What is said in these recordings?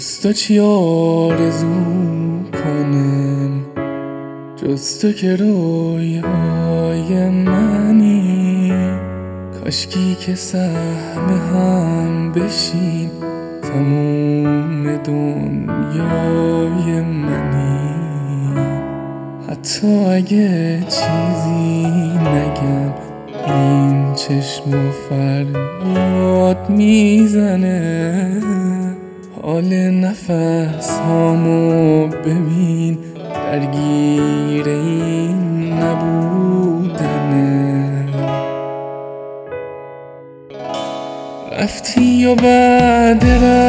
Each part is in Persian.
جز تو چی آرزو کنم، جز تو که رویای منی. کاشکی که سهم هم بشیم، تموم دنیای منی. حتی اگه چیزی نگم، این چشم و فریاد میزنه. حال نفس هامو ببین، درگیر این نبودنه. رفتی و بعد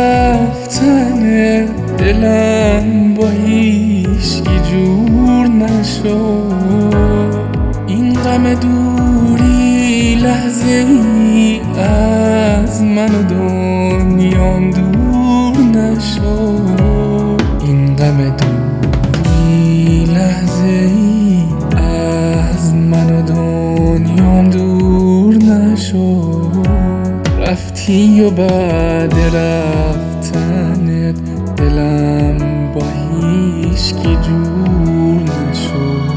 رفتن دلم با هیچکی جور نشد. این غم دوری لحظه ای از من و دنیام دور نشد. این غم دوری لحظه ای از من و دنیام دور نشد. رفتی و بعد رفتنت دلم با هیچکی جور نشد.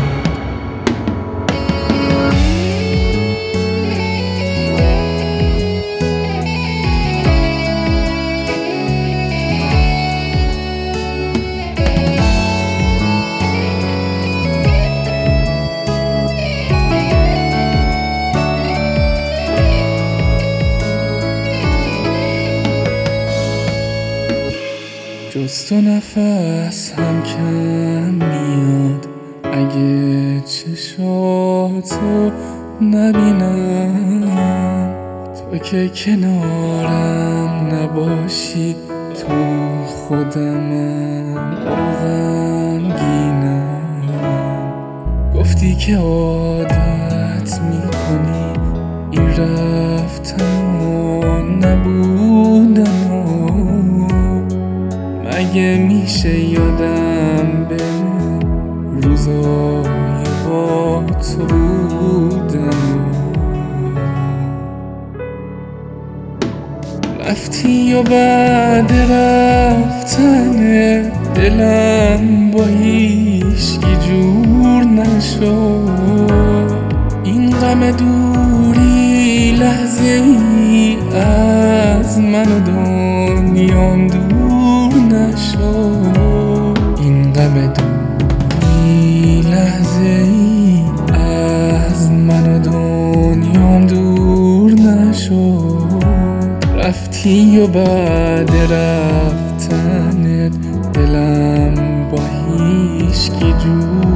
جز تو نفس هم کم میاد، اگه چشاتو نبینم. تو که کنارم نباشی، تو خودمم غمگینم. گفتی که عادت میکنی این رفتن و نبودن. اگه میشه یادم به روزای با تو بودن. رفتی و بعد رفتن دلم با هیچکی جور نشد. این غم دوری لحظه ای از من و دنیام دور نشد. این غم دوری لحظه ای از من و دنیام دور نشد. رفتی و بعد رفتنت دلم با هیچکی جور